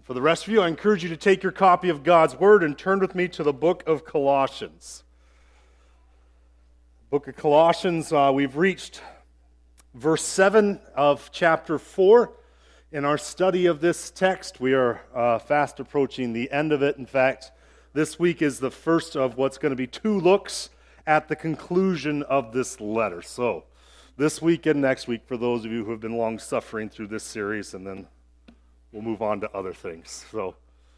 For the rest of you, I encourage you to take your copy of God's Word and turn with me to the book of Colossians. Book of Colossians, we've reached verse 7 of chapter 4. In our study of this text, we are fast approaching the end of it. In fact, this week is the first of what's going to be 2 looks at the conclusion of this letter. So, this week and next week, for those of you who have been long-suffering through this series, and then we'll move on to other things. So,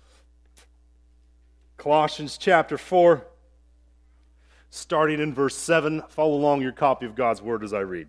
Colossians chapter 4, starting in verse 7. Follow along your copy of God's Word as I read.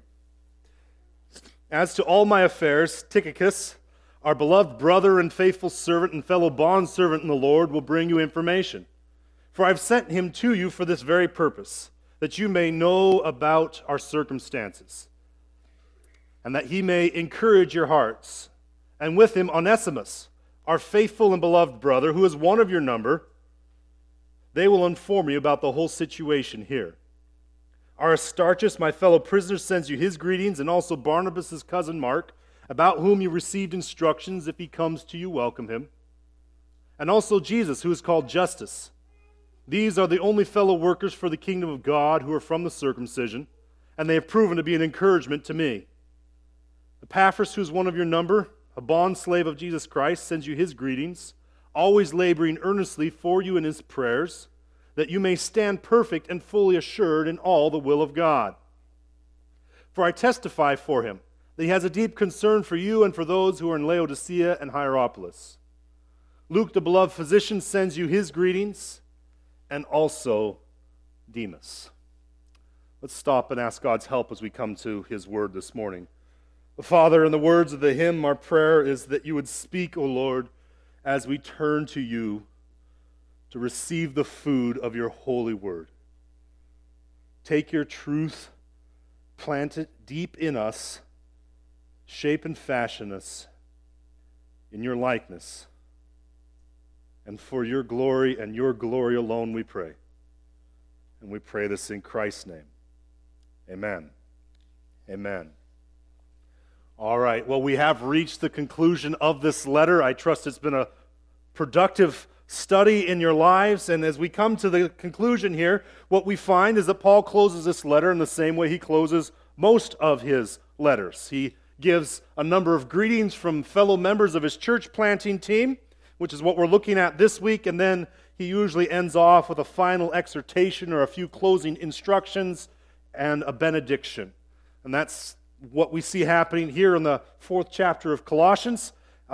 As to all my affairs, Tychicus, our beloved brother and faithful servant and fellow bondservant in the Lord, will bring you information. For I've sent him to you for this very purpose, that you may know about our circumstances, and that he may encourage your hearts. And with him Onesimus, our faithful and beloved brother, who is one of your number. They will inform you about the whole situation here. Aristarchus, my fellow prisoner, sends you his greetings, and also Barnabas' cousin Mark, about whom you received instructions. If he comes to you, welcome him. And also Jesus, who is called Justus. These are the only fellow workers for the kingdom of God who are from the circumcision, and they have proven to be an encouragement to me. Epaphras, who is one of your number, a bondslave of Jesus Christ, sends you his greetings, always laboring earnestly for you in his prayers, that you may stand perfect and fully assured in all the will of God. For I testify for him that he has a deep concern for you and for those who are in Laodicea and Hierapolis. Luke, the beloved physician, sends you his greetings, and also Demas. Let's stop and ask God's help as we come to his word this morning. Father, in the words of the hymn, our prayer is that you would speak, O Lord, as we turn to you to receive the food of your holy word. Take your truth, plant it deep in us, shape and fashion us in your likeness. And for your glory and your glory alone we pray. And we pray this in Christ's name. Amen. Amen. All right, well, we have reached the conclusion of this letter. I trust it's been a productive study in your lives. And as we come to the conclusion here, what we find is that Paul closes this letter in the same way he closes most of his letters. He gives a number of greetings from fellow members of his church planting team, which is what we're looking at this week, and then he usually ends off with a final exhortation or a few closing instructions and a benediction. And that's what we see happening here in the 4th chapter of Colossians,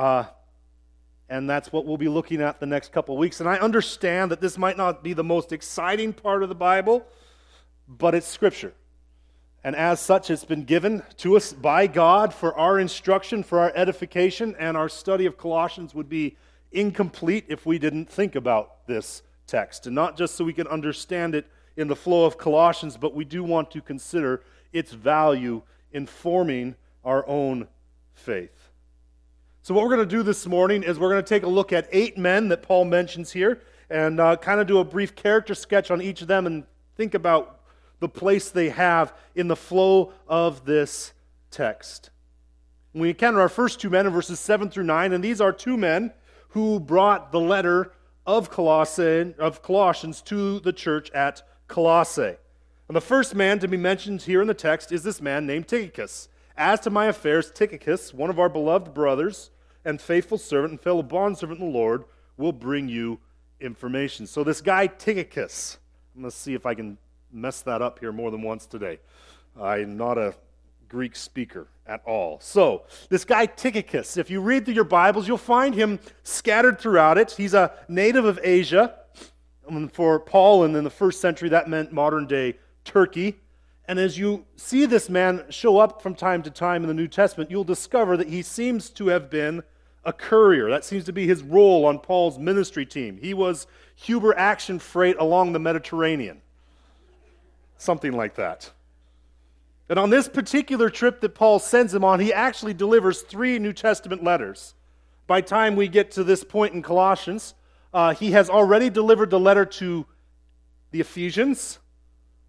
and that's what we'll be looking at the next couple of weeks. And I understand that this might not be the most exciting part of the Bible, but it's Scripture. And as such, it's been given to us by God for our instruction, for our edification, and our study of Colossians would be incomplete if we didn't think about this text. And not just so we can understand it in the flow of Colossians, but we do want to consider its value informing our own faith. So what we're going to do this morning is we're going to take a look at 8 men that Paul mentions here and kind of do a brief character sketch on each of them and think about the place they have in the flow of this text. We encounter our first 2 men in verses 7 through 9, and these are 2 men who brought the letter of Colossians to the church at Colossae. And the first man to be mentioned here in the text is this man named Tychicus. As to my affairs, Tychicus, one of our beloved brothers and faithful servant and fellow bondservant in the Lord, will bring you information. So this guy Tychicus, I'm going to see if I can mess that up here more than once today. I'm not a Greek speaker at all. So this guy Tychicus, if you read through your Bibles, you'll find him scattered throughout it. He's a native of Asia. And for Paul, and in the first century, that meant modern-day Turkey. And as you see this man show up from time to time in the New Testament, you'll discover that he seems to have been a courier. That seems to be his role on Paul's ministry team. He was Huber action freight along the Mediterranean. Something like that. And on this particular trip that Paul sends him on, he actually delivers 3 New Testament letters. By the time we get to this point in Colossians, he has already delivered the letter to the Ephesians,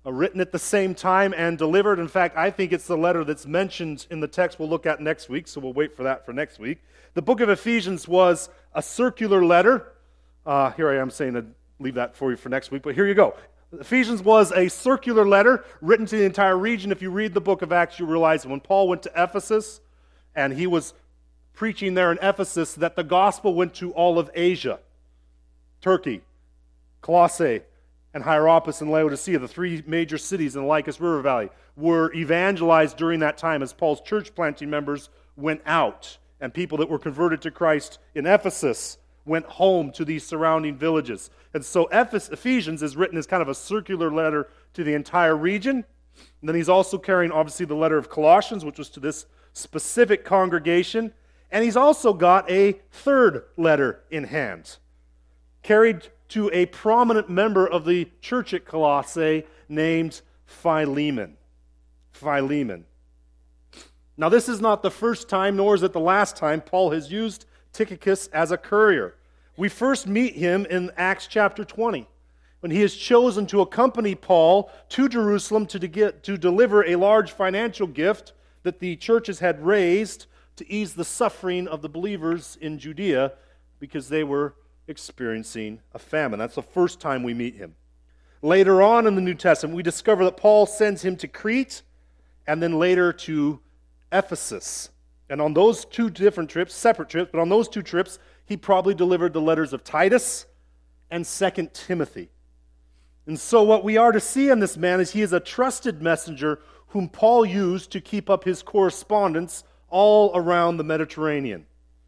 written at the same time and delivered. In fact, I think it's the letter that's mentioned in the text we'll look at next week, so we'll wait for that for next week. The book of Ephesians was a circular letter. Here I am saying to leave that for you for next week, but here you go. Ephesians was a circular letter written to the entire region. If you read the book of Acts, you realize that when Paul went to Ephesus and he was preaching there in Ephesus, that the gospel went to all of Asia, Turkey, Colossae, and Hierapolis and Laodicea, the three major cities in the Lycus River Valley, were evangelized during that time as Paul's church planting members went out, and people that were converted to Christ in Ephesus went home to these surrounding villages. And so Ephesians is written as kind of a circular letter to the entire region. And then he's also carrying, obviously, the letter of Colossians, which was to this specific congregation. And he's also got a third letter in hand, carried to a prominent member of the church at Colossae named Philemon. Philemon. Now, this is not the first time, nor is it the last time Paul has used Tychicus as a courier. We first meet him in Acts chapter 20, when he is chosen to accompany Paul to Jerusalem to deliver a large financial gift that the churches had raised to ease the suffering of the believers in Judea because they were experiencing a famine. That's the first time we meet him. Later on in the New Testament, we discover that Paul sends him to Crete and then later to Ephesus. And on those two different trips, separate trips, but on those two trips, he probably delivered the letters of Titus and 2 Timothy. And so what we are to see in this man is he is a trusted messenger whom Paul used to keep up his correspondence all around the Mediterranean.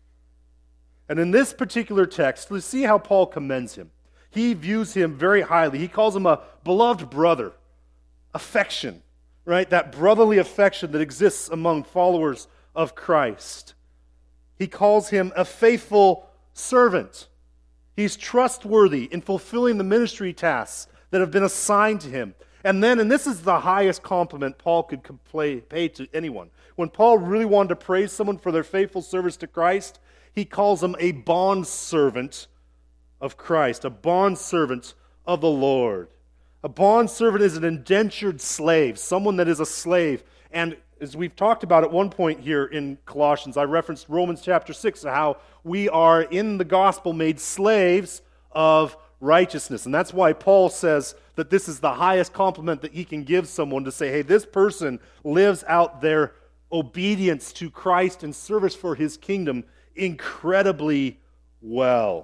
And in this particular text, let's see how Paul commends him. He views him very highly. He calls him a beloved brother. Affection, right? That brotherly affection that exists among followers of Christ. He calls him a faithful servant. He's trustworthy in fulfilling the ministry tasks that have been assigned to him. And then, and this is the highest compliment Paul could pay to anyone. When Paul really wanted to praise someone for their faithful service to Christ, he calls them a bondservant of Christ, a bondservant of the Lord. A bondservant is an indentured slave, someone that is a slave. And as we've talked about at one point here in Colossians, I referenced Romans chapter 6, how we are in the gospel made slaves of righteousness. And that's why Paul says that this is the highest compliment that he can give someone, to say, hey, this person lives out their obedience to Christ and service for his kingdom incredibly well.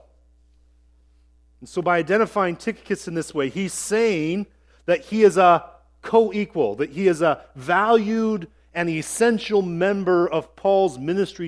And so by identifying Tychicus in this way, he's saying that he is a co-equal, that he is a valued and essential member of Paul's ministry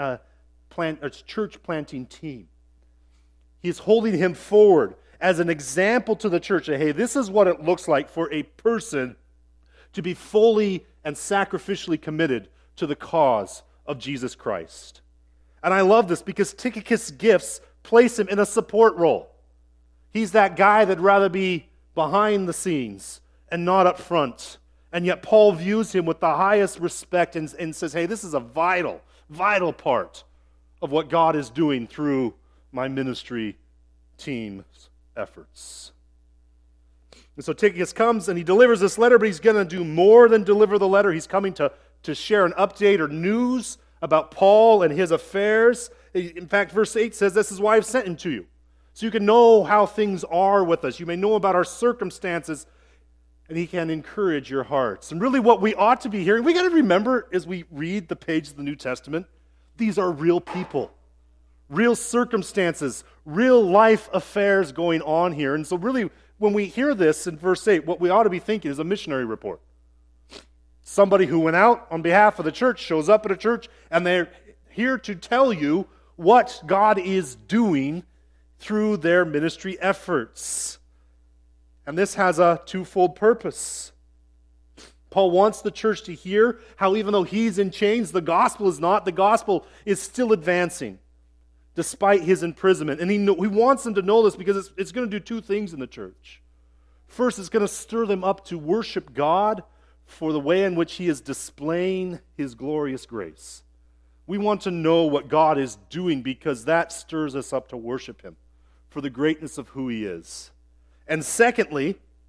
church planting team. He's holding him forward as an example to the church. Hey, this is what it looks like for a person to be fully and sacrificially committed to the cause of Jesus Christ. And I love this because Tychicus' gifts place him in a support role. He's that guy that'd rather be behind the scenes and not up front. And yet Paul views him with the highest respect and says, hey, this is a vital, vital part of what God is doing through my ministry team's efforts. And so Tychicus comes and he delivers this letter, but he's going to do more than deliver the letter. He's coming to share an update or news about Paul and his affairs. In fact, verse 8 says, this is why I've sent him to you, so you can know how things are with us. You may know about our circumstances, and he can encourage your hearts. And really what we ought to be hearing, we got to remember as we read the pages of the New Testament, these are real people, real circumstances, real life affairs going on here. And so really, when we hear this in verse 8, what we ought to be thinking is a missionary report. Somebody who went out on behalf of the church shows up at a church, and they're here to tell you what God is doing through their ministry efforts. And this has a twofold purpose. Paul wants the church to hear how even though he's in chains, the gospel is not. The gospel is still advancing despite his imprisonment. And he wants them to know this because it's going to do two things in the church. First, it's going to stir them up to worship God for the way in which he is displaying his glorious grace. We want to know what God is doing because that stirs us up to worship him for the greatness of who he is. And secondly,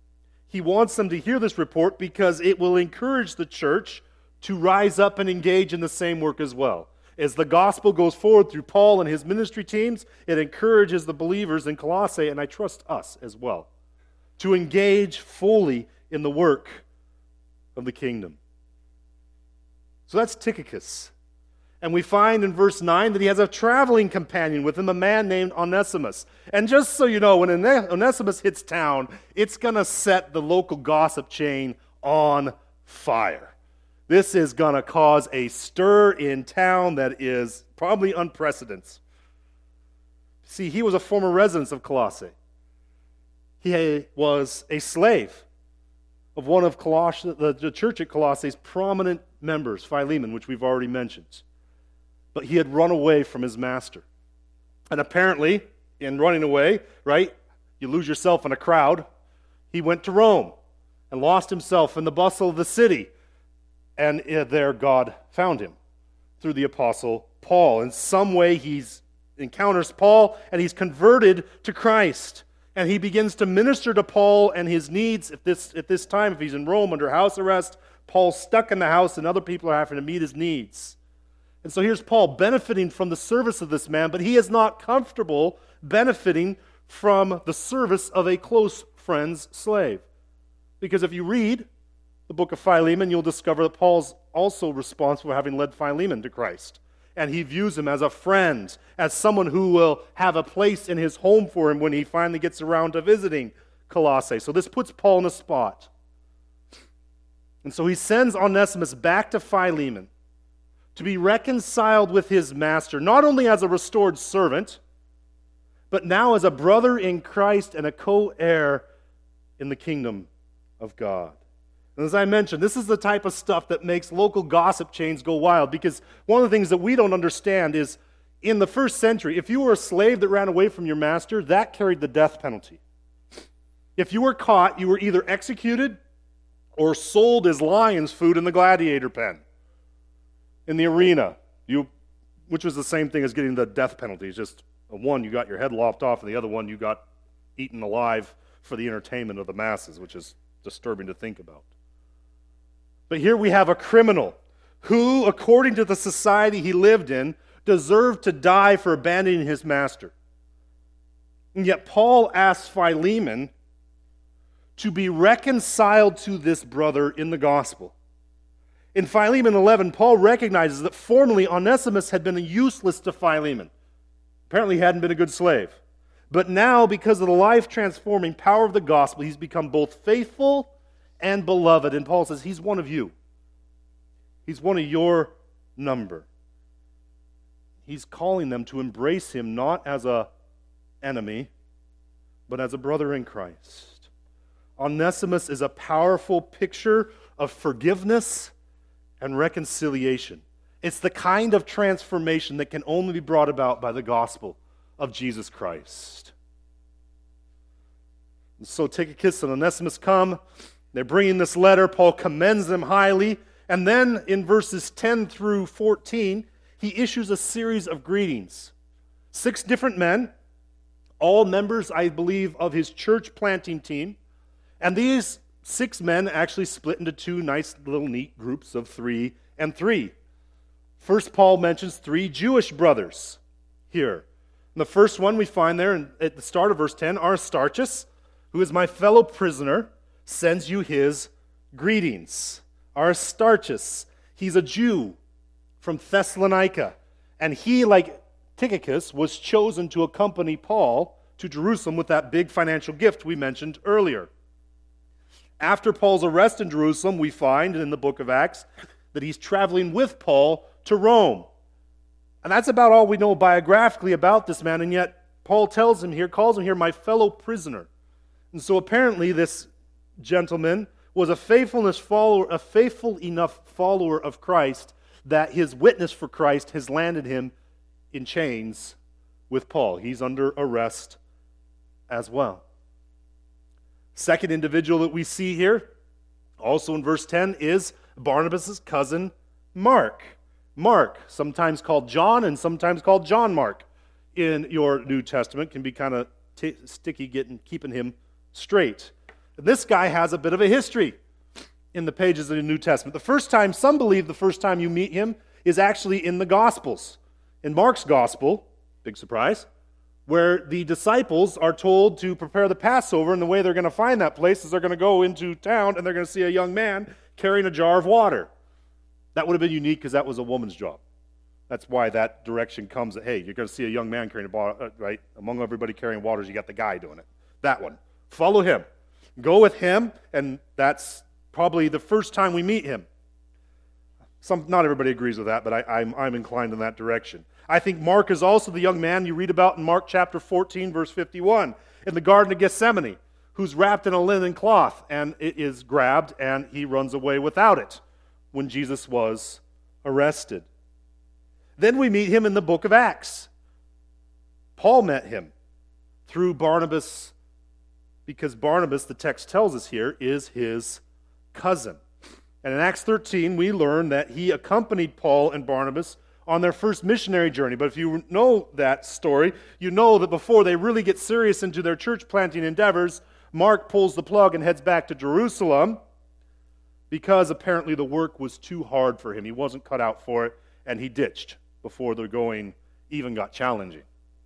he wants them to hear this report because it will encourage the church to rise up and engage in the same work as well. As the gospel goes forward through Paul and his ministry teams, it encourages the believers in Colossae, and I trust us as well, to engage fully in the work of the kingdom. So that's Tychicus. And we find in verse 9 that he has a traveling companion with him, a man named Onesimus. And just so you know, when Onesimus hits town, it's going to set the local gossip chain on fire. This is going to cause a stir in town that is probably unprecedented. See, he was a former resident of Colossae. He was a slave of one of the church at Colossae's prominent members, Philemon, which we've already mentioned. But he had run away from his master. And apparently, in running away, right, you lose yourself in a crowd, he went to Rome and lost himself in the bustle of the city. And there God found him through the apostle Paul. In some way he encounters Paul and he's converted to Christ. And he begins to minister to Paul and his needs at this time. If he's in Rome under house arrest, Paul's stuck in the house and other people are having to meet his needs. And so here's Paul benefiting from the service of this man, but he is not comfortable benefiting from the service of a close friend's slave. Because if you read the book of Philemon, you'll discover that Paul's also responsible for having led Philemon to Christ. And he views him as a friend, as someone who will have a place in his home for him when he finally gets around to visiting Colossae. So this puts Paul in a spot. And so he sends Onesimus back to Philemon to be reconciled with his master, not only as a restored servant, but now as a brother in Christ and a co-heir in the kingdom of God. And as I mentioned, this is the type of stuff that makes local gossip chains go wild, because one of the things that we don't understand is, in the first century, if you were a slave that ran away from your master, that carried the death penalty. If you were caught, you were either executed or sold as lion's food in the gladiator pen, in the arena, which was the same thing as getting the death penalty. It's just one, you got your head lopped off, and the other one, you got eaten alive for the entertainment of the masses, which is disturbing to think about. But here we have a criminal who, according to the society he lived in, deserved to die for abandoning his master. And yet Paul asks Philemon to be reconciled to this brother in the gospel. In Philemon 11, Paul recognizes that formerly Onesimus had been useless to Philemon. Apparently he hadn't been a good slave. But now, because of the life-transforming power of the gospel, he's become both faithful and beloved. And Paul says, he's one of you. He's one of your number. He's calling them to embrace him not as an enemy, but as a brother in Christ. Onesimus is a powerful picture of forgiveness and reconciliation. It's the kind of transformation that can only be brought about by the gospel of Jesus Christ. And so Tychicus and Onesimus come. They're bringing this letter. Paul commends them highly. And then in verses 10 through 14, he issues a series of greetings. 6 different men, all members, I believe, of his church planting team. And these 6 men actually split into 2 nice little neat groups of 3 and 3. First, Paul mentions 3 Jewish brothers here. And the first one we find there at the start of verse 10, Aristarchus, who is my fellow prisoner, sends you his greetings. Aristarchus, he's a Jew from Thessalonica, and he, like Tychicus, was chosen to accompany Paul to Jerusalem with that big financial gift we mentioned earlier. After Paul's arrest in Jerusalem, we find in the book of Acts that he's traveling with Paul to Rome. And that's about all we know biographically about this man, and yet Paul calls him here my fellow prisoner. And so apparently this gentleman was a faithful enough follower of Christ that his witness for Christ has landed him in chains with Paul. He's under arrest as well. Second individual that we see here, also in verse 10, is Barnabas' cousin Mark. Mark, sometimes called John and sometimes called John Mark in your New Testament, can be kind of sticky keeping him straight. This guy has a bit of a history in the pages of the New Testament. Some believe the first time you meet him is actually in the Gospels. In Mark's Gospel, big surprise, where the disciples are told to prepare the Passover, and the way they're going to find that place is they're going to go into town and they're going to see a young man carrying a jar of water. That would have been unique because that was a woman's job. That's why that direction comes that, hey, you're going to see a young man carrying a bottle, right? Among everybody carrying waters, you got the guy doing it. That one. Follow him. Go with him, and that's probably the first time we meet him. Not everybody agrees with that, but I'm inclined in that direction. I think Mark is also the young man you read about in Mark chapter 14, verse 51, in the Garden of Gethsemane, who's wrapped in a linen cloth, and it is grabbed, and he runs away without it when Jesus was arrested. Then we meet him in the book of Acts. Paul met him through Barnabas, because Barnabas, the text tells us here, is his cousin. And in Acts 13, we learn that he accompanied Paul and Barnabas on their first missionary journey. But if you know that story, you know that before they really get serious into their church planting endeavors, Mark pulls the plug and heads back to Jerusalem because apparently the work was too hard for him. He wasn't cut out for it, and he ditched before the going even got challenging.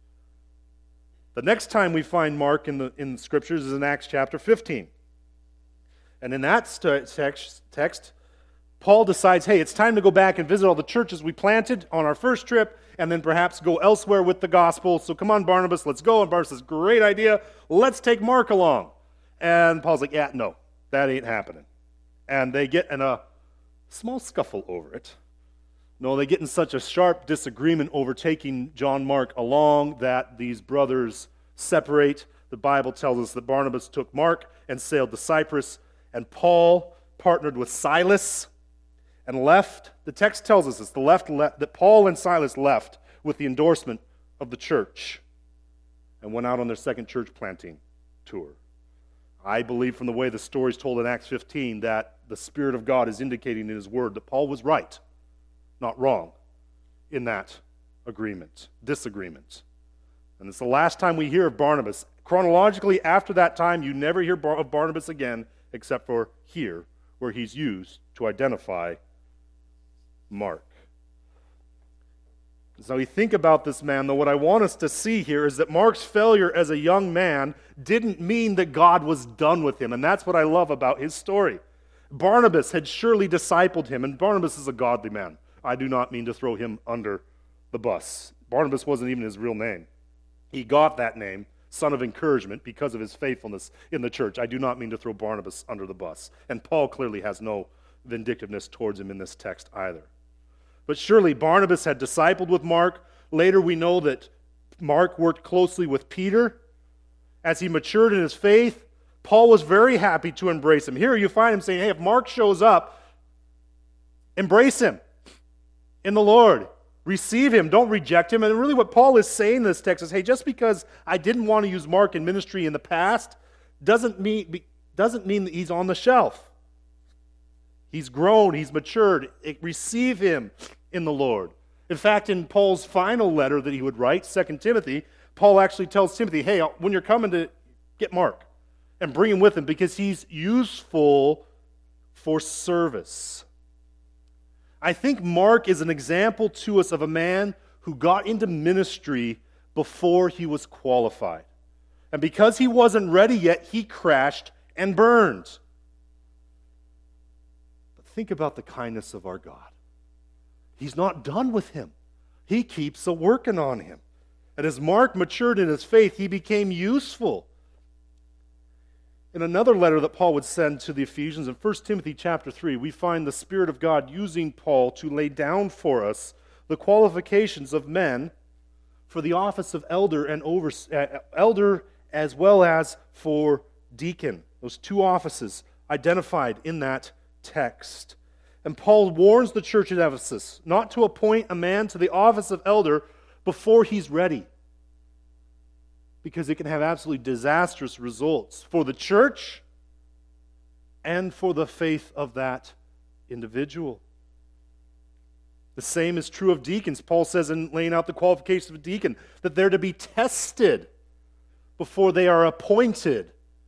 The next time we find Mark in the Scriptures is in Acts chapter 15. And in that text, Paul decides, hey, it's time to go back and visit all the churches we planted on our first trip and then perhaps go elsewhere with the gospel. So come on, Barnabas, let's go. And Barnabas says, great idea. Let's take Mark along. And Paul's like, yeah, no, that ain't happening. And they get in a small scuffle over it. No, they get in such a sharp disagreement over taking John Mark along that these brothers separate. The Bible tells us that Barnabas took Mark and sailed to Cyprus, and Paul partnered with Silas and left. The text tells us this, that Paul and Silas left with the endorsement of the church and went out on their second church planting tour. I believe from the way the story is told in Acts 15 that the Spirit of God is indicating in His Word that Paul was right, not wrong, in that disagreement. And it's the last time we hear of Barnabas. Chronologically, after that time, you never hear of Barnabas again, except for here, where he's used to identify Mark. So we think about this man, though, what I want us to see here is that Mark's failure as a young man didn't mean that God was done with him, and that's what I love about his story. Barnabas had surely discipled him, and Barnabas is a godly man. I do not mean to throw him under the bus. Barnabas wasn't even his real name. He got that name, son of encouragement, because of his faithfulness in the church. I do not mean to throw Barnabas under the bus. And Paul clearly has no vindictiveness towards him in this text either. But surely Barnabas had discipled with Mark. Later we know that Mark worked closely with Peter. As he matured in his faith, Paul was very happy to embrace him. Here you find him saying, hey, if Mark shows up, embrace him in the Lord. Receive him. Don't reject him. And really what Paul is saying in this text is, hey, just because I didn't want to use Mark in ministry in the past doesn't mean that he's on the shelf. He's grown. He's matured. Receive him in the Lord. In fact, in Paul's final letter that he would write, 2 Timothy, Paul actually tells Timothy, hey, when you're coming to get Mark and bring him with him because he's useful for service. I think Mark is an example to us of a man who got into ministry before he was qualified. And because he wasn't ready yet, he crashed and burned. But think about the kindness of our God. He's not done with him. He keeps working on him. And as Mark matured in his faith, he became useful. In another letter that Paul would send to the Ephesians, in 1 Timothy chapter 3, we find the Spirit of God using Paul to lay down for us the qualifications of men for the office of elder and elder as well as for deacon. Those two offices identified in that text. And Paul warns the church at Ephesus not to appoint a man to the office of elder before he's ready, because it can have absolutely disastrous results for the church and for the faith of that individual. The same is true of deacons. Paul says in laying out the qualifications of a deacon that they're to be tested before they are appointed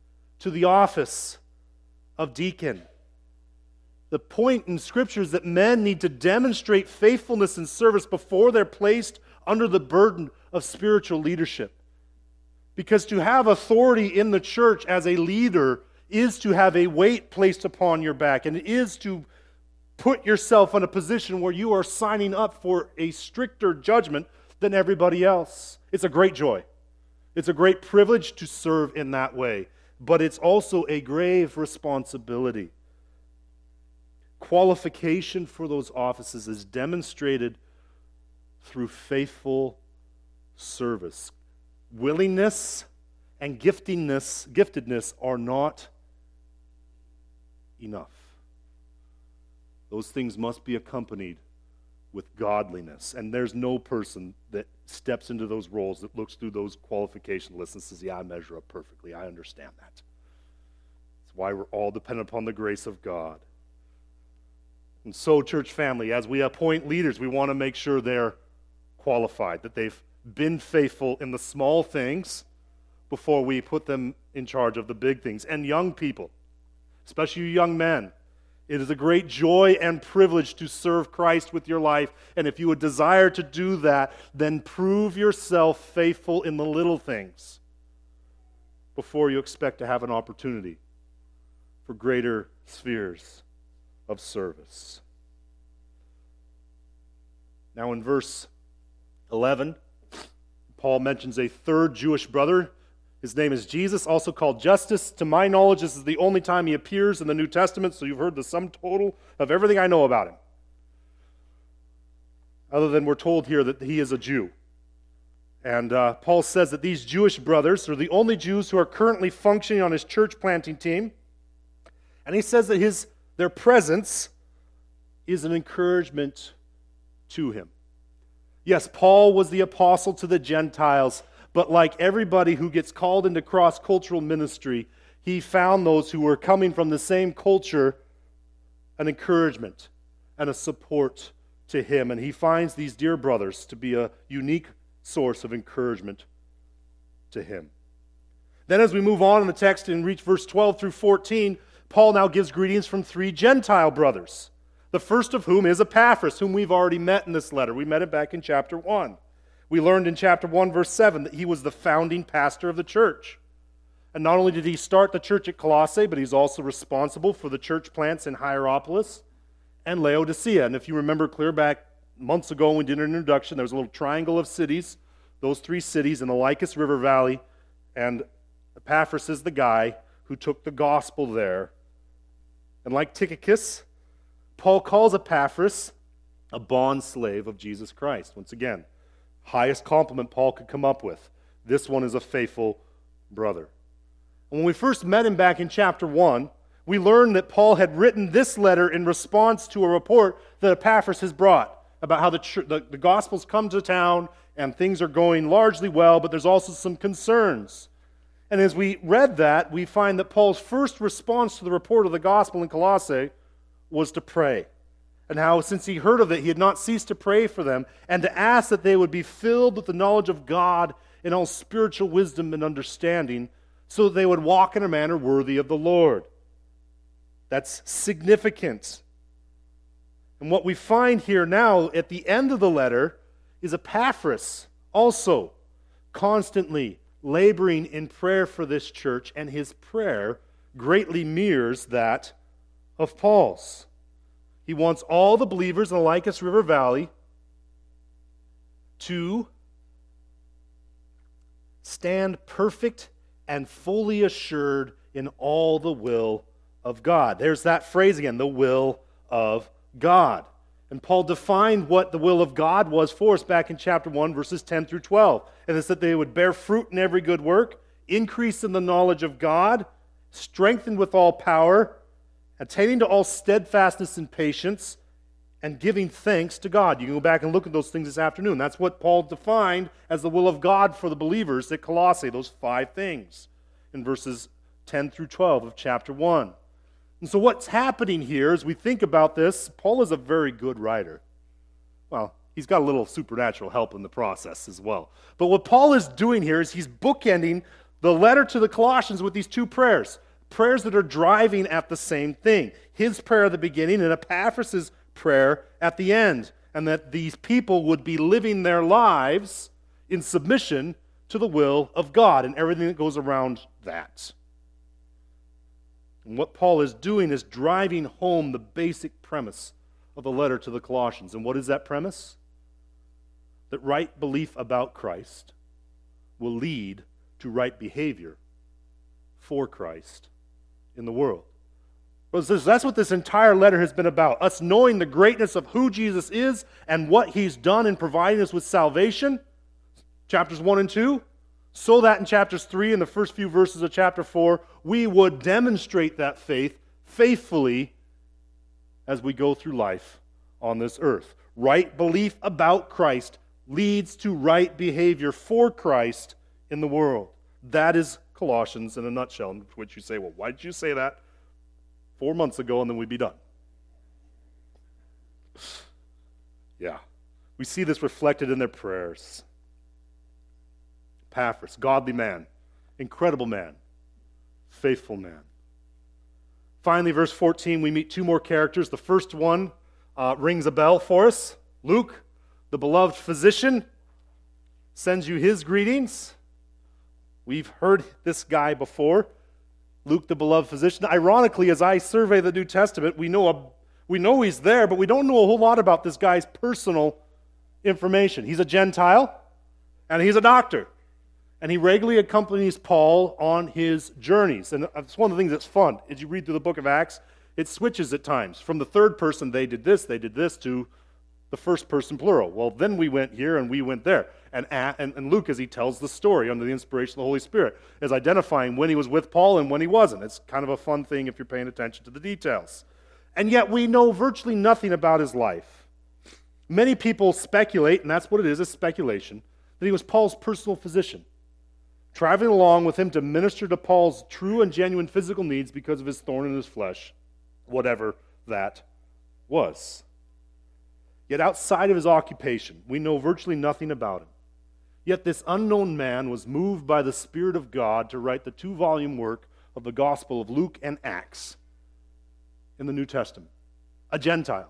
to the office of deacon. The point in Scripture is that men need to demonstrate faithfulness and service before they're placed under the burden of spiritual leadership. Because to have authority in the church as a leader is to have a weight placed upon your back, and it is to put yourself in a position where you are signing up for a stricter judgment than everybody else. It's a great joy. It's a great privilege to serve in that way, but it's also a grave responsibility. Qualification for those offices is demonstrated through faithful service. Willingness and giftedness are not enough. Those things must be accompanied with godliness. And there's no person that steps into those roles that looks through those qualification lists and says, yeah, I measure up perfectly. I understand that. That's why we're all dependent upon the grace of God. And so, church family, as we appoint leaders, we want to make sure they're qualified, that they've been faithful in the small things before we put them in charge of the big things. And young people, especially you young men, it is a great joy and privilege to serve Christ with your life. And if you would desire to do that, then prove yourself faithful in the little things before you expect to have an opportunity for greater spheres of service. Now in verse 11, Paul mentions a third Jewish brother. His name is Jesus, also called Justus. To my knowledge, this is the only time he appears in the New Testament, so you've heard the sum total of everything I know about him. Other than we're told here that he is a Jew. And Paul says that these Jewish brothers are the only Jews who are currently functioning on his church planting team. And he says that their presence is an encouragement to him. Yes, Paul was the apostle to the Gentiles, but like everybody who gets called into cross-cultural ministry, he found those who were coming from the same culture an encouragement and a support to him. And he finds these dear brothers to be a unique source of encouragement to him. Then as we move on in the text and reach verse 12 through 14, Paul now gives greetings from 3 Gentile brothers, the first of whom is Epaphras, whom we've already met in this letter. We met him back in chapter 1. We learned in chapter 1, verse 7, that he was the founding pastor of the church. And not only did he start the church at Colossae, but he's also responsible for the church plants in Hierapolis and Laodicea. And if you remember clear back months ago when we did an introduction, there was a little triangle of cities, those 3 cities in the Lycus River Valley, and Epaphras is the guy who took the gospel there. And like Tychicus, Paul calls Epaphras a bond slave of Jesus Christ. Once again, highest compliment Paul could come up with. This one is a faithful brother. And when we first met him back in chapter 1, we learned that Paul had written this letter in response to a report that Epaphras has brought about how the gospel's come to town and things are going largely well, but there's also some concerns. And as we read that, we find that Paul's first response to the report of the gospel in Colossae was to pray. And how, since he heard of it, he had not ceased to pray for them and to ask that they would be filled with the knowledge of God in all spiritual wisdom and understanding, so that they would walk in a manner worthy of the Lord. That's significant. And what we find here now at the end of the letter is Epaphras also constantly laboring in prayer for this church, and his prayer greatly mirrors that of Paul's. He wants all the believers in the Lycus River Valley to stand perfect and fully assured in all the will of God. There's that phrase again, the will of God. And Paul defined what the will of God was for us back in chapter 1, verses 10 through 12. And it's that they would bear fruit in every good work, increase in the knowledge of God, strengthened with all power, attaining to all steadfastness and patience, and giving thanks to God. You can go back and look at those things this afternoon. That's what Paul defined as the will of God for the believers at Colossae, those 5 things in verses 10 through 12 of chapter 1. And so what's happening here as we think about this, Paul is a very good writer. Well, he's got a little supernatural help in the process as well. But what Paul is doing here is he's bookending the letter to the Colossians with these 2 prayers. prayers that are driving at the same thing. His prayer at the beginning and Epaphras' prayer at the end. And that these people would be living their lives in submission to the will of God and everything that goes around that. And what Paul is doing is driving home the basic premise of the letter to the Colossians. And what is that premise? That right belief about Christ will lead to right behavior for Christ in the world. That's what this entire letter has been about. Us knowing the greatness of who Jesus is and what He's done in providing us with salvation, chapters 1 and 2, so that in chapters 3 and the first few verses of chapter 4, we would demonstrate that faith faithfully as we go through life on this earth. Right belief about Christ leads to right behavior for Christ in the world. That is Colossians in a nutshell, in which you say, well, why did you say that 4 months ago and then we'd be done? Yeah. We see this reflected in their prayers. Epaphras, godly man, incredible man, faithful man. Finally, verse 14, we meet two more characters. The first one rings a bell for us. Luke, the beloved physician, sends you his greetings. We've heard this guy before. Luke, the beloved physician. Ironically, as I survey the New Testament, we know he's there, but we don't know a whole lot about this guy's personal information. He's a Gentile, and he's a doctor. And he regularly accompanies Paul on his journeys. And it's one of the things that's fun. As you read through the book of Acts, it switches at times. From the third person, they did this, to the first person plural. Well, then we went here and we went there. And Luke, as he tells the story under the inspiration of the Holy Spirit, is identifying when he was with Paul and when he wasn't. It's kind of a fun thing if you're paying attention to the details. And yet we know virtually nothing about his life. Many people speculate, and that's what it is, a speculation, that he was Paul's personal physician, traveling along with him to minister to Paul's true and genuine physical needs because of his thorn in his flesh, whatever that was. Yet outside of his occupation, we know virtually nothing about him. Yet this unknown man was moved by the Spirit of God to write the 2-volume work of the Gospel of Luke and Acts in the New Testament, a Gentile.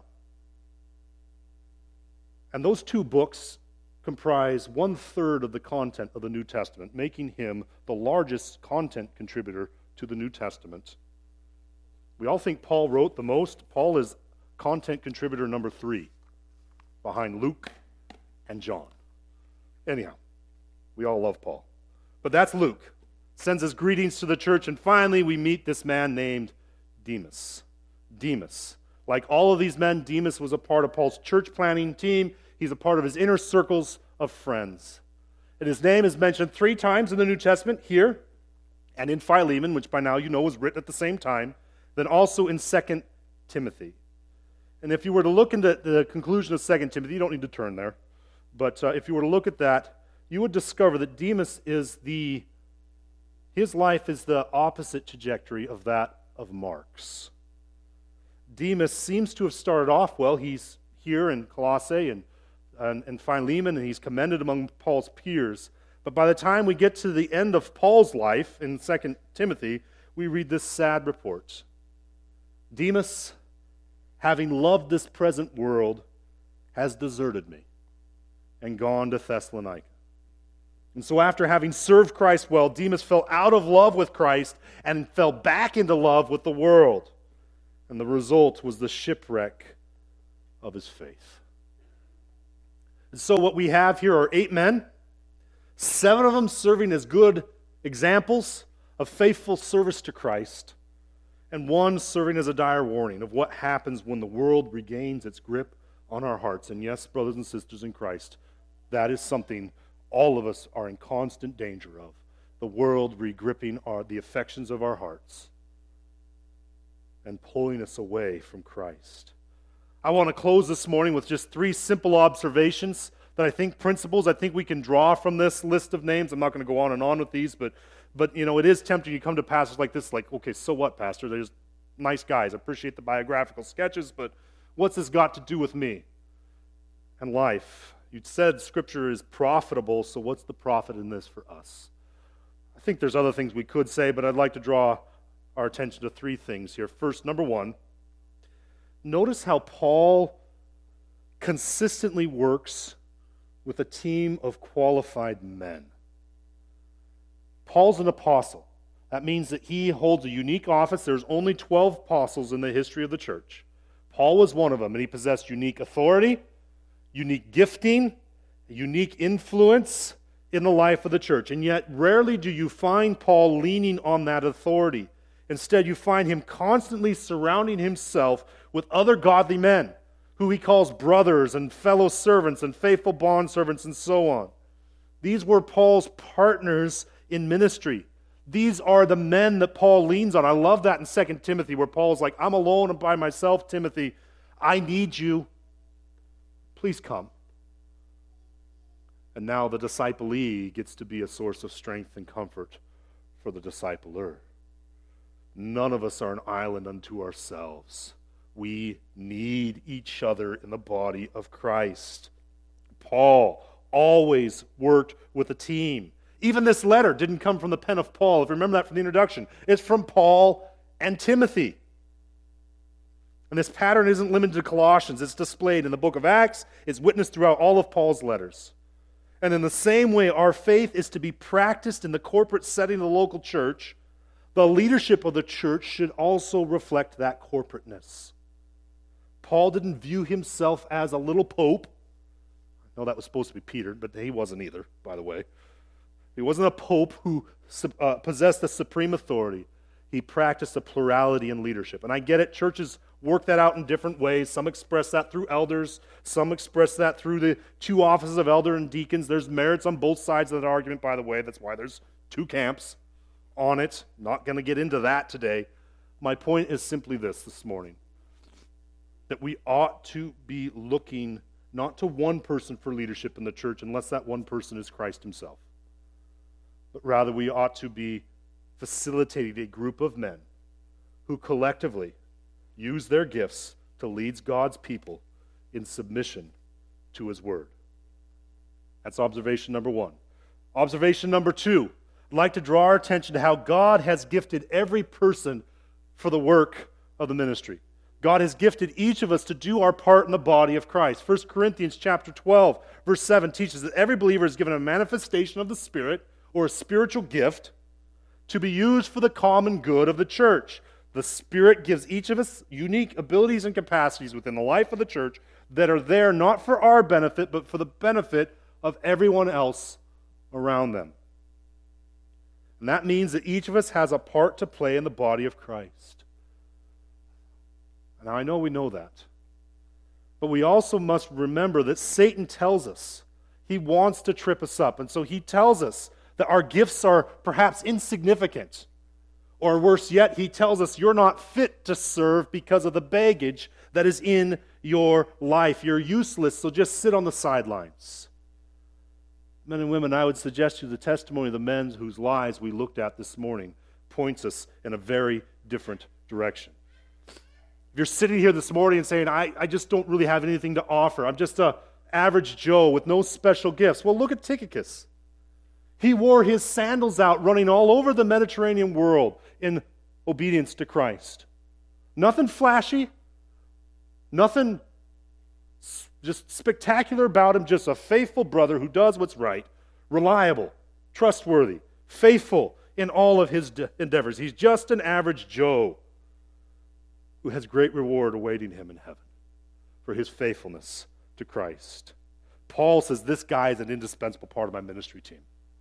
And those 2 books comprise 1/3 of the content of the New Testament, making him the largest content contributor to the New Testament. We all think Paul wrote the most. Paul is content contributor number 3, behind Luke and John. Anyhow, we all love Paul. But that's Luke. Sends his greetings to the church, and finally we meet this man named Demas. Demas. Like all of these men, Demas was a part of Paul's church planting team. He's a part of his inner circles of friends. And his name is mentioned 3 times in the New Testament, here, and in Philemon, which by now you know was written at the same time, then also in 2 Timothy. And if you were to look into the conclusion of 2 Timothy, you don't need to turn there, but if you were to look at that, you would discover that Demas his life is the opposite trajectory of that of Mark's. Demas seems to have started off well. He's here in Colossae and Philemon, and he's commended among Paul's peers. But by the time we get to the end of Paul's life in 2 Timothy, we read this sad report. Demas, having loved this present world, has deserted me and gone to Thessalonica. And so after having served Christ well, Demas fell out of love with Christ and fell back into love with the world. And the result was the shipwreck of his faith. And so what we have here are 8 men, 7 of them serving as good examples of faithful service to Christ, and 1 serving as a dire warning of what happens when the world regains its grip on our hearts. And yes, brothers and sisters in Christ, that is something all of us are in constant danger of. The world regripping the affections of our hearts and pulling us away from Christ. I want to close this morning with just 3 simple observations principles I think we can draw from this list of names. I'm not going to go on and on with these, but it is tempting. You come to passages like this, like, okay, so what, Pastor? They're just nice guys. I appreciate the biographical sketches, but what's this got to do with me and life? You said Scripture is profitable, so what's the profit in this for us? I think there's other things we could say, but I'd like to draw our attention to three things here. First, number one, notice how Paul consistently works with a team of qualified men. Paul's an apostle. That means that he holds a unique office. There's only 12 apostles in the history of the church. Paul was one of them, and he possessed unique authority, unique gifting, unique influence in the life of the church. And yet, rarely do you find Paul leaning on that authority. Instead, you find him constantly surrounding himself with other godly men, who he calls brothers and fellow servants and faithful bondservants and so on. These were Paul's partners in ministry. These are the men that Paul leans on. I love that in 2 Timothy, where Paul's like, I'm alone and by myself, Timothy. I need you. Please come. And now the disciplee gets to be a source of strength and comfort for the discipler. None of us are an island unto ourselves. We need each other in the body of Christ. Paul always worked with a team. Even this letter didn't come from the pen of Paul. If you remember that from the introduction, it's from Paul and Timothy. And this pattern isn't limited to Colossians. It's displayed in the book of Acts. It's witnessed throughout all of Paul's letters. And in the same way, our faith is to be practiced in the corporate setting of the local church. The leadership of the church should also reflect that corporateness. Paul didn't view himself as a little pope. I know that was supposed to be Peter, but he wasn't either, by the way. He wasn't a pope who possessed the supreme authority. He practiced a plurality in leadership. And I get it, churches work that out in different ways. Some express that through elders. Some express that through the two offices of elder and deacons. There's merits on both sides of that argument, by the way. That's why there's two camps on it. Not going to get into that today. My point is simply this morning. That we ought to be looking not to one person for leadership in the church unless that one person is Christ himself. But rather we ought to be facilitating a group of men who collectively use their gifts to lead God's people in submission to his word. That's observation number one. Observation number two, I'd like to draw our attention to how God has gifted every person for the work of the ministry. God has gifted each of us to do our part in the body of Christ. 1 Corinthians chapter 12, verse 7 teaches that every believer is given a manifestation of the Spirit or a spiritual gift to be used for the common good of the church. The Spirit gives each of us unique abilities and capacities within the life of the church that are there not for our benefit, but for the benefit of everyone else around them. And that means that each of us has a part to play in the body of Christ. Now, I know we know that. But we also must remember that Satan tells us he wants to trip us up. And so he tells us that our gifts are perhaps insignificant. Or worse yet, he tells us you're not fit to serve because of the baggage that is in your life. You're useless, so just sit on the sidelines. Men and women, I would suggest to you the testimony of the men whose lives we looked at this morning points us in a very different direction. If you're sitting here this morning and saying, I just don't really have anything to offer. I'm just an average Joe with no special gifts. Well, look at Tychicus. He wore his sandals out running all over the Mediterranean world in obedience to Christ. Nothing flashy. Nothing just spectacular about him. Just a faithful brother who does what's right. Reliable, trustworthy, faithful in all of his endeavors. He's just an average Joe who has great reward awaiting him in heaven for his faithfulness to Christ. Paul says, this guy is an indispensable part of my ministry team.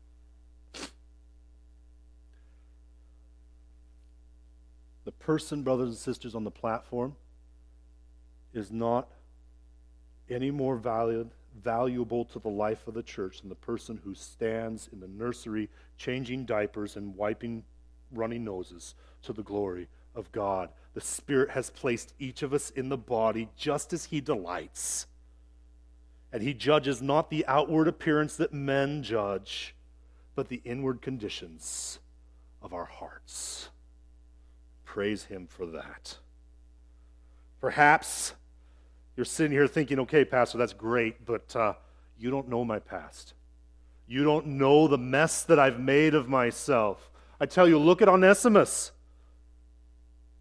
The person, brothers and sisters, on the platform is not any more valuable to the life of the church than the person who stands in the nursery changing diapers and wiping runny noses to the glory of God. The Spirit has placed each of us in the body just as he delights. And he judges not the outward appearance that men judge, but the inward conditions of our hearts. Praise him for that. Perhaps you're sitting here thinking, okay, Pastor, that's great, but you don't know my past. You don't know the mess that I've made of myself. I tell you, look at Onesimus.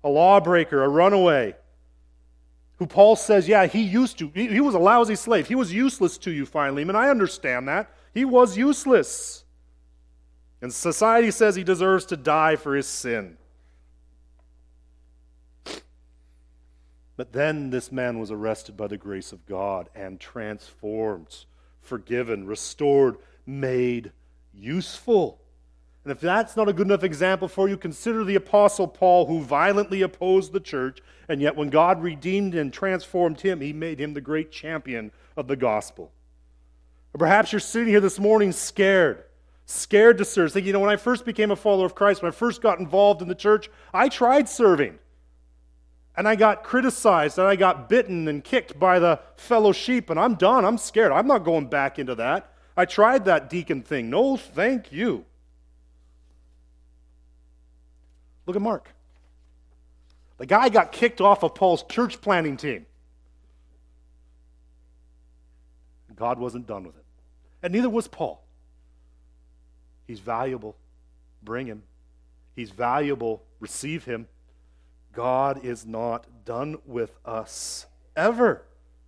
a lawbreaker, a runaway, who Paul says, yeah, he was a lousy slave. He was useless to you, Philemon. I understand that. He was useless. And society says he deserves to die for his sin. But then this man was arrested by the grace of God and transformed, forgiven, restored, made useful. And if that's not a good enough example for you, consider the Apostle Paul, who violently opposed the church, and yet when God redeemed and transformed him, he made him the great champion of the gospel. Or perhaps you're sitting here this morning scared to serve, thinking, when I first became a follower of Christ, when I first got involved in the church, I tried serving. And I got criticized, and I got bitten and kicked by the fellow sheep, and I'm done. I'm scared. I'm not going back into that. I tried that deacon thing. No, thank you. Look at Mark. The guy got kicked off of Paul's church planting team. God wasn't done with it. And neither was Paul. He's valuable. Bring him. He's valuable. Receive him. God is not done with us ever.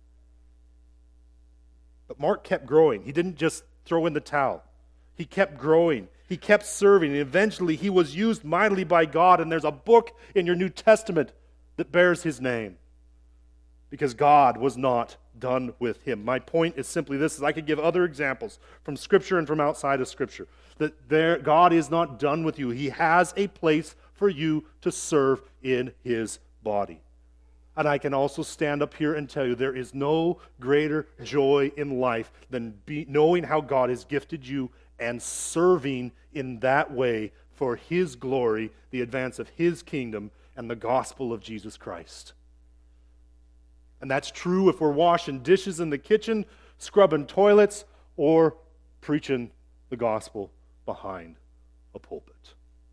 But Mark kept growing. He didn't just throw in the towel. He kept growing. He kept serving, and eventually he was used mightily by God, and there's a book in your New Testament that bears his name, because God was not done with him. My point is simply this, is I could give other examples from Scripture and from outside of Scripture, that God is not done with you. He has a place for you to serve in his body. And I can also stand up here and tell you there is no greater joy in life than knowing how God has gifted you and serving in that way for his glory, the advance of his kingdom, and the gospel of Jesus Christ. And that's true if we're washing dishes in the kitchen, scrubbing toilets, or preaching the gospel behind a pulpit.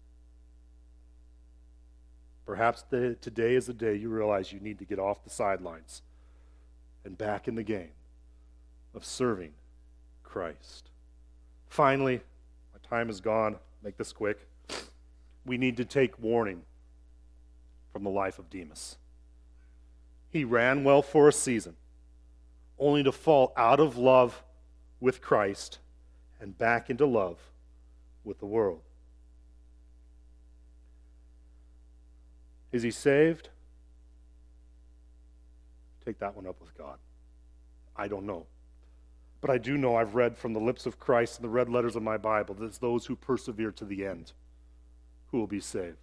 Perhaps today is the day you realize you need to get off the sidelines and back in the game of serving Christ. Finally, my time is gone. Make this quick. We need to take warning from the life of Demas. He ran well for a season, only to fall out of love with Christ and back into love with the world. Is he saved? Take that one up with God. I don't know. But I do know I've read from the lips of Christ in the red letters of my Bible that it's those who persevere to the end who will be saved.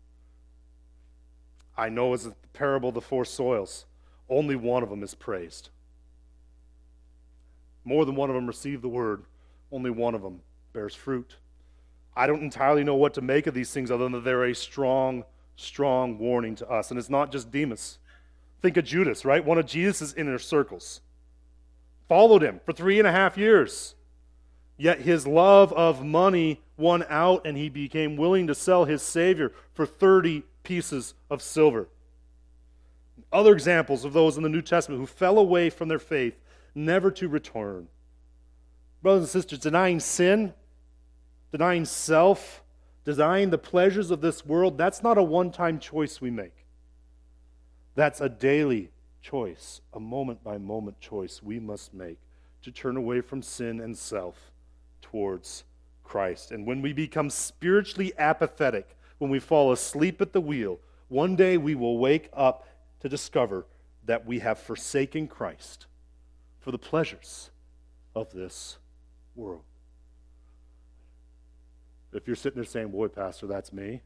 I know as the parable of the four soils, only one of them is praised. More than one of them receive the word, only one of them bears fruit. I don't entirely know what to make of these things other than that they're a strong warning to us. And it's not just Demas. Think of Judas, right? One of Jesus' inner circles. Followed him for 3.5 years. Yet his love of money won out, and he became willing to sell his Savior for 30 pieces of silver. Other examples of those in the New Testament who fell away from their faith, never to return. Brothers and sisters, denying sin, denying self, denying the pleasures of this world, that's not a one-time choice we make. That's a daily choice, a moment-by-moment choice we must make to turn away from sin and self towards Christ. And when we become spiritually apathetic, when we fall asleep at the wheel, one day we will wake up to discover that we have forsaken Christ for the pleasures of this world. If you're sitting there saying, boy, Pastor, that's me,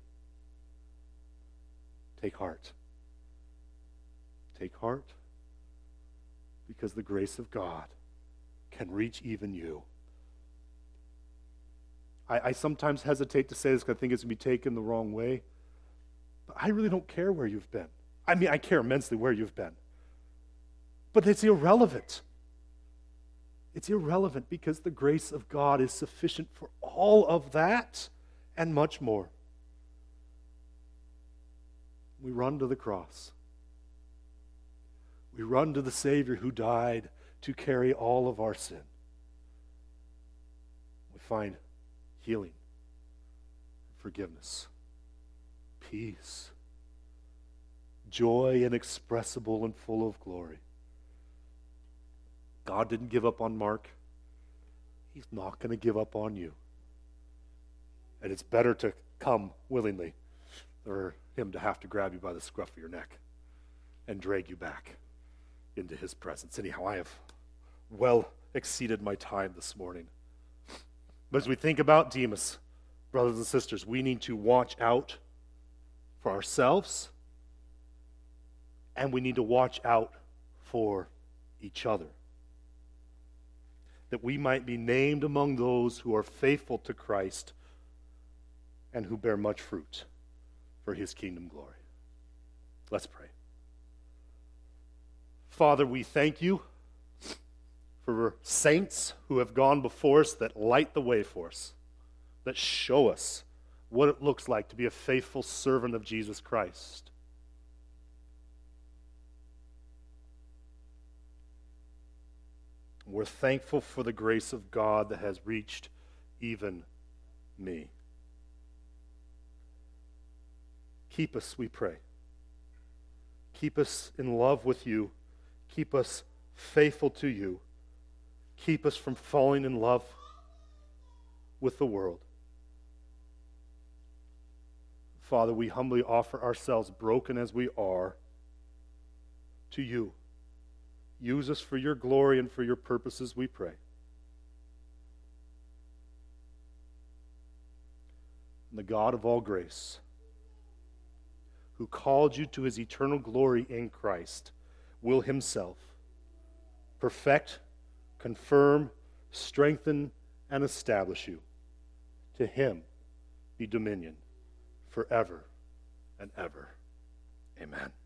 take heart. Take heart, because the grace of God can reach even you. I sometimes hesitate to say this because I think it's going to be taken the wrong way, but I really don't care where you've been. I mean, I care immensely where you've been. But it's irrelevant. It's irrelevant because the grace of God is sufficient for all of that and much more. We run to the cross. We run to the Savior who died to carry all of our sin. We find healing, forgiveness, peace, joy inexpressible and full of glory. God didn't give up on Mark. He's not going to give up on you. And it's better to come willingly than him to have to grab you by the scruff of your neck and drag you back into his presence. Anyhow, I have well exceeded my time this morning. But as we think about Demas, brothers and sisters, we need to watch out for ourselves, and we need to watch out for each other, that we might be named among those who are faithful to Christ and who bear much fruit for his kingdom glory. Let's pray. Father, we thank you for saints who have gone before us that light the way for us, that show us what it looks like to be a faithful servant of Jesus Christ. We're thankful for the grace of God that has reached even me. Keep us, we pray. Keep us in love with you. Keep us faithful to you. Keep us from falling in love with the world. Father, we humbly offer ourselves, broken as we are, to you. Use us for your glory and for your purposes, we pray. And the God of all grace, who called you to his eternal glory in Christ, will himself perfect, confirm, strengthen, and establish you. To him be dominion forever and ever. Amen.